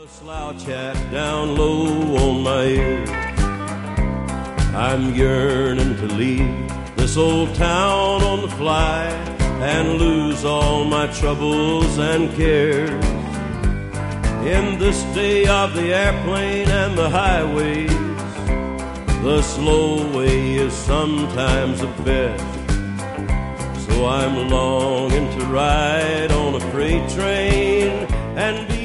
Slouch hat down low on my ear. I'm yearning to leave this old town on the fly and lose all my troubles and cares. In this day of the airplane and the highways, the slow way is sometimes the best. So I'm longing to ride on a freight train and be